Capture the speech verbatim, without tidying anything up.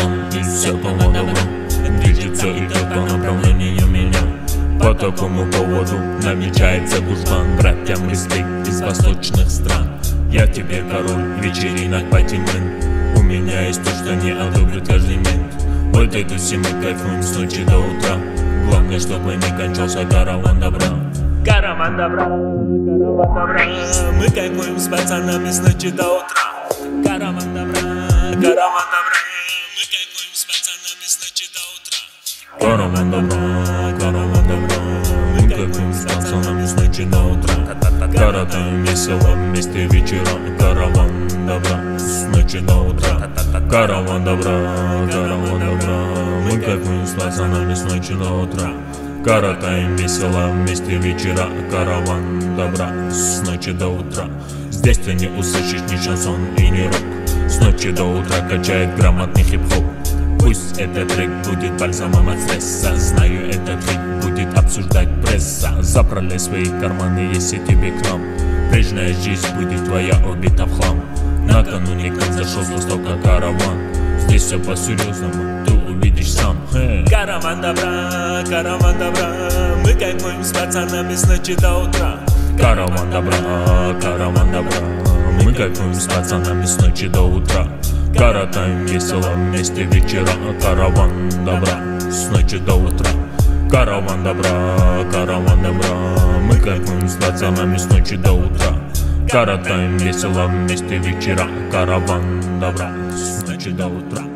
сон и всякого добра. Движется и идет по направлению меня. По такому поводу намечается гужбан. Братьям респект из восточных стран. Я тебе король вечеринок Патимен. У меня есть то, что не одобрит каждый мент. Вот эту все мы кайфуем с ночи до утра. Главное, чтобы не кончался караван добра. Караван добра, караван добра. Мы кайфуем с пацанами с ночи до утра. Караван добра, караван добра. Мы кайфуем с пацанами с ночи до утра. Караван добра, караван добра. Мы кайфуем с пацанами с ночи до утра. Коротаем весело вместе вечера. Караван добра с ночи до утра. Караван добра, караван добра. Мы кайфуем с пацанами с ночи до утра. Коротаем весело вместе вечера. Караван добра с ночи до утра. Здесь ты не услышишь ни шансон и ни рок. С ночи до утра качает грамотный хип-хоп. Пусть этот трек будет бальзамом от стресса. Знаю, этот трек будет обсуждать пресса. Заправляй свои карманы, если тебе к нам. Прежняя жизнь будет твоя убита в хлам. Накануне к нам зашел с востока караван. Здесь все по-серьезному, ты увидишь сам. Hey. Караван добра, караван добра. Мы кайфуем с пацанами с ночи до утра. Караван добра, караван добра. Мы кайфуем с пацанами с ночи до утра. Коротаем весело вместе вечера. Караван добра с ночи до утра. Караван добра, караван добра. Мы кайфуем с пацанами с ночи до утра. Коротаем весело вместе вечера. Караван добра с ночи до утра.